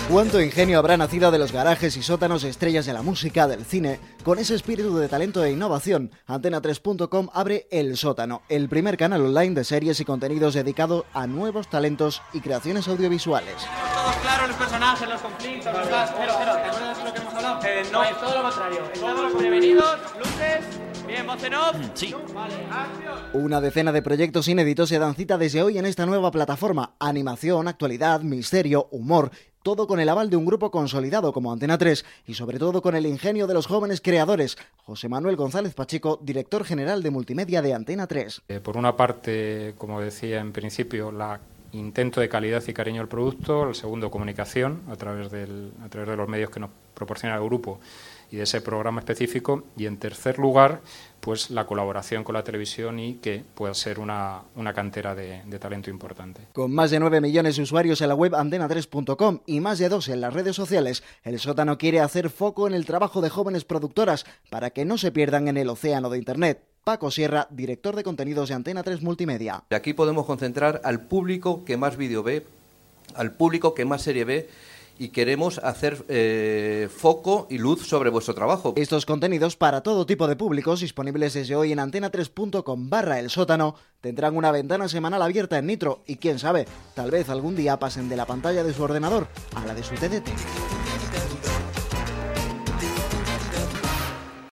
Cuánto ingenio habrá nacido de los garajes y sótanos estrellas de la música, del cine. Con ese espíritu de talento e innovación, Antena3.com abre El Sótano, el primer canal online de series y contenidos dedicado a nuevos talentos y creaciones audiovisuales. Todos claros los personajes, los conflictos, ¿te acuerdas de lo que hemos hablado? No, es todo lo contrario. Estamos prevenidos, luces, bien, voz en off. Sí. Vale, acción. Una decena de proyectos inéditos se dan cita desde hoy en esta nueva plataforma. Animación, actualidad, misterio, humor. Todo con el aval de un grupo consolidado como Antena 3 y sobre todo con el ingenio de los jóvenes creadores. José Manuel González Pacheco, director general de multimedia de Antena 3. Por una parte, como decía en principio, la intento de calidad y cariño al producto, el segundo, comunicación a través de los medios que nos proporciona el grupo y de ese programa específico, y en tercer lugar, pues la colaboración con la televisión y que pueda ser una cantera de talento importante. Con más de 9 millones de usuarios en la web antena3.com y más de 2 en las redes sociales, El Sótano quiere hacer foco en el trabajo de jóvenes productoras para que no se pierdan en el océano de Internet. Paco Sierra, director de contenidos de Antena 3 Multimedia. Aquí podemos concentrar al público que más vídeo ve, al público que más serie ve, y queremos hacer foco y luz sobre vuestro trabajo. Estos contenidos para todo tipo de públicos, disponibles desde hoy en antena3.com/El Sótano, tendrán una ventana semanal abierta en Nitro y quién sabe, tal vez algún día pasen de la pantalla de su ordenador a la de su TDT.